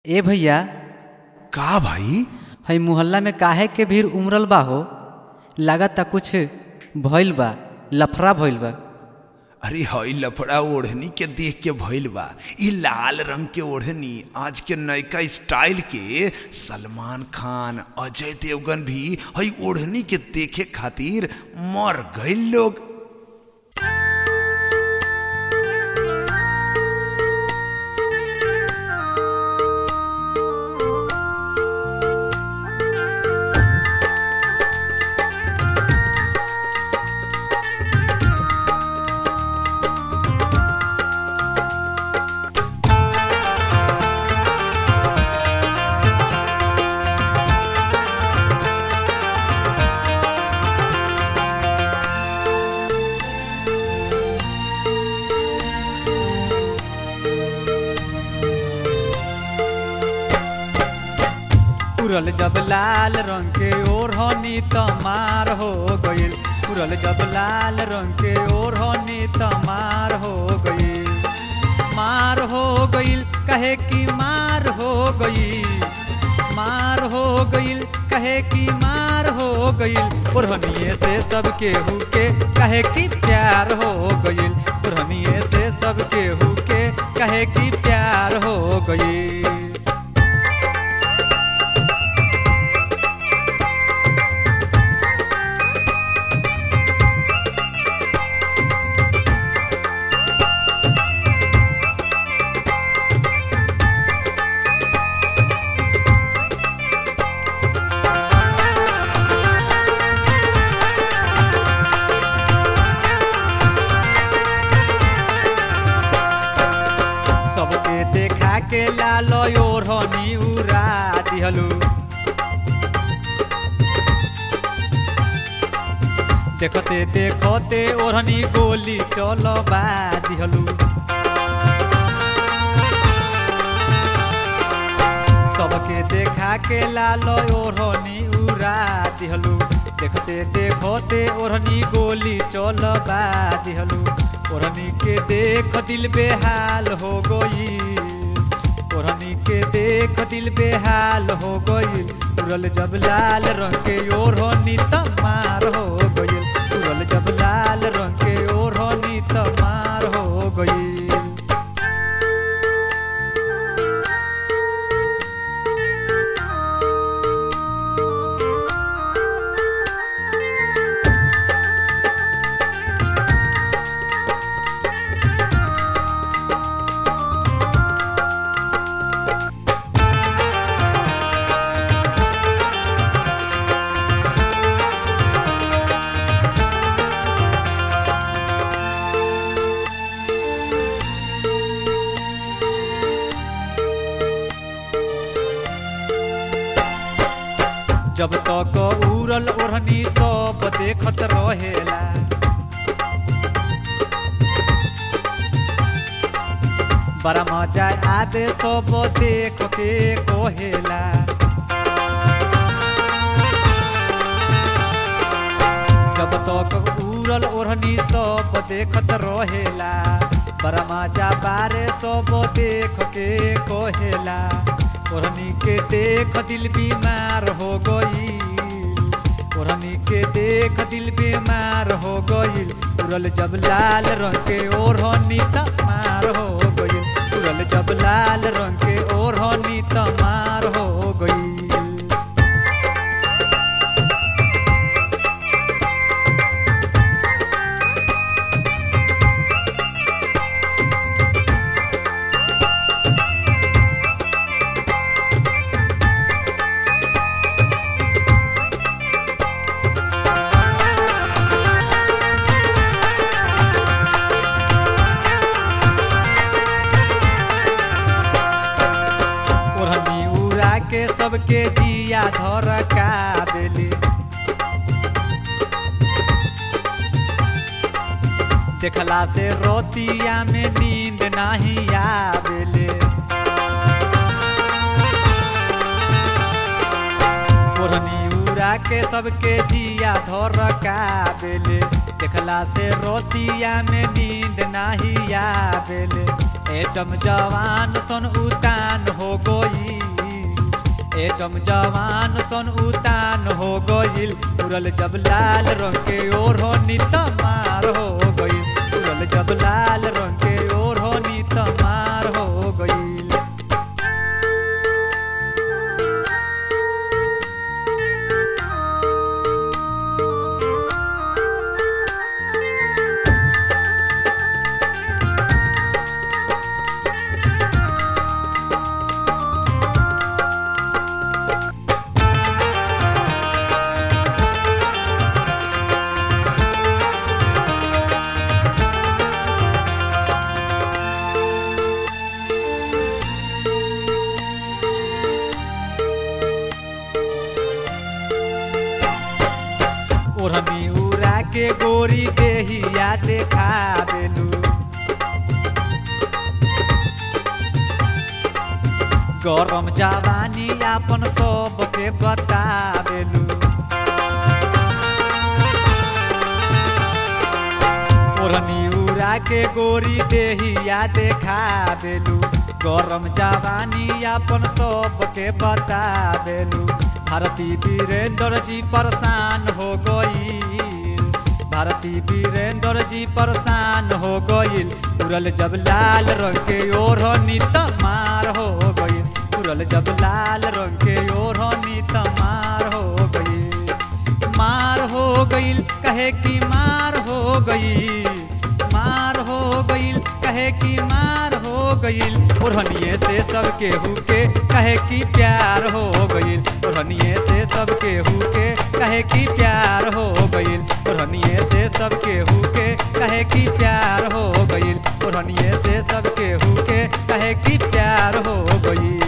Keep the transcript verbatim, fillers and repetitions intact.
ए भैया, का भाई? हई मोहल्ला में काहे के भीड़ उमरल बा हो? लागता कुछ भइल बा, लफड़ा भइल बा। अरे हई लफड़ा ओढ़नी के देख के भइल बा। ई लाल रंग के ओढ़नी आज के नयका स्टाइल के सलमान खान, अजय देवगन भी हई ओढ़नी के देखे खातिर मर गइल लोग। उड़ल जब लाल रंग के ओढ़नी तमार हो गइल, उड़ल जब लाल रंग के ओढ़नी तमार हो गइल। मार हो गइल कहे कि मार हो गइल, मार हो गइल कहे कि मार हो गइल। ओढ़निए से सबके हुके कहे कि प्यार हो गइल, ओढ़निए से सबके हुके कहे कि प्यार हो गइल। देखा के लाल ओढ़नी उड़ा दिहलू, देखते देखते ओढ़नी गोली चलबा दिहलू। सबके देखा के लाल ओढ़नी उड़ा दिहलू, देखते देखते ओढ़नी गोली चलबा दिहलू। ओढ़नी के देख दिल बेहाल हो गई, ओढ़नी के देख दिल बेहाल हो गई। उड़ल जब लाल रंग के ओढ़नी तमार हो गई, उड़ल जब लाल रंग के ओढ़नी तमार हो गई। जब तक उड़ल ओढ़नी सब देखत रहेला, बड़ा मजा आवे सब देख के कहेला। जब तक उड़ल ओढ़नी सब देखत रहेला, बड़ा मजा बारे सब देख के कहेला। ओढ़नी के देख दिल बीमार हो गई, ओढ़नी के देख दिल बीमार हो गई। उड़ल जब लाल रंग के ओढ़नी तमार हो गई, उड़ल जब लाल रंग के ओढ़नी तमार हो गई। के सबके जिया धर काबेली, देखला से रोतिया में नींद नहीं आवेले। ओढ़नी उड़ा के सबके जिया धर काबेले, देखला से रोतिया में नींद नहीं आवेले। एटम जवान सन उतान हो गई, एटम जवान सन उतान हो गईल उड़ल जब लाल रंग के ओढ़नी तमार हो गईल उड़ल जब लाल रंग के ओढ़नी तमार हो गईल। ओढ़नी उड़ा के गोरी देहिया देखा देलू गरम जवानी आपन सबके बता देलू। ओढ़नी उड़ा के गोरी देहिया देखा देलू गरम जवानी आपन सबके बता देलू। भारती वीरेंद्र जी परेशान हो गईल भारती वीरेंद्र जी परेशान हो गईल उड़ल जब लाल रंग के ओढ़नी तमार हो गईल उड़ल जब लाल रंग के ओढ़नी तमार हो गईल। मार हो गईल कहे कि मार हो गईल मार हो गईल कहे कि मार हो गईल ओढ़निए से सब केहू के कहे कि प्यार हो गईल ओढ़निए से सब केहू के कहे कि प्यार हो गईल ओढ़निए से सब केहू के कहे कि प्यार हो गईल ओढ़निए से सब केहू के कहे कि प्यार हो गईल।